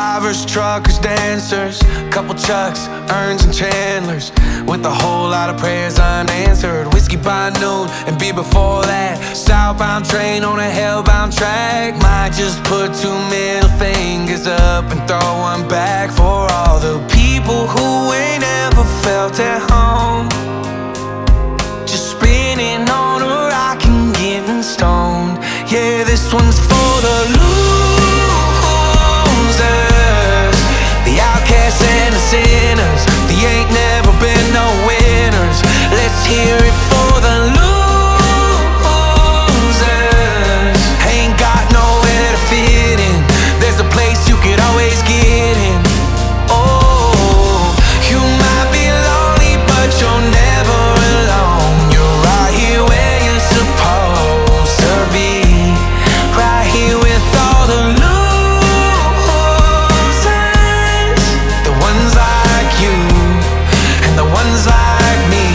Survivors, truckers, dancers, couple Chucks, Earns and Chandlers, with a whole lot of prayers unanswered. Whiskey by noon and beer before that. Southbound train on a hellbound track. Might just put two middle fingers up and throw one back for all the people who ain't ever felt at home. Just spinning on a rock and getting stoned. Yeah, this one's for the losers, the outcasts and the sinners. They ain't never been no winners. Let's hear it for the losers. Ain't got nowhere to fit in. There's a place you could always get in. Oh, you might be lonely, but you're never alone. You're right here where you're supposed to be. Right here with all the losers, the ones like you and the ones like me.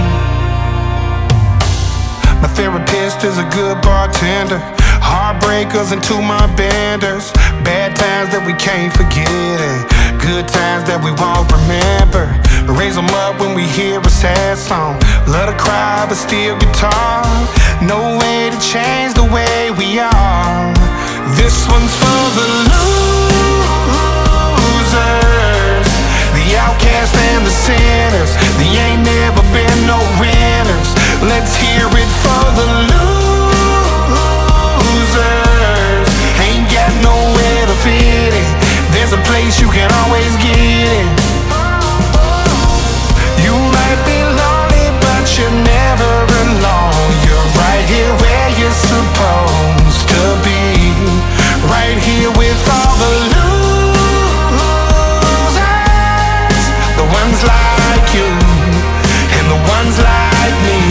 My therapist is a good bartender. Heartbreakers into my benders. Bad times that we can't forget and good times that we won't remember. Raise them up when we hear a sad song. Love to cry but still guitar. No way to change the way we are. This one's for the losers, the outcasts and the sinners. They ain't never been no winners. Let's hear it for the losers. Ain't got nowhere to fit in. There's a place you can always get in. You might be lonely, but you're never alone. You're right here where you're supposed to be. Right here with all the losers, the ones like you and the ones like me.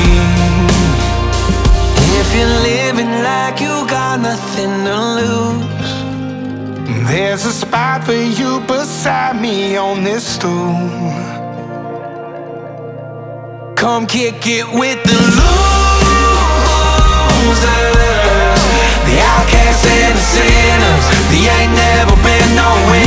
If you're living like you got nothing to lose, There's a spot for you beside me on this stool. come kick it with the losers, the outcasts and the sinners. They ain't never been no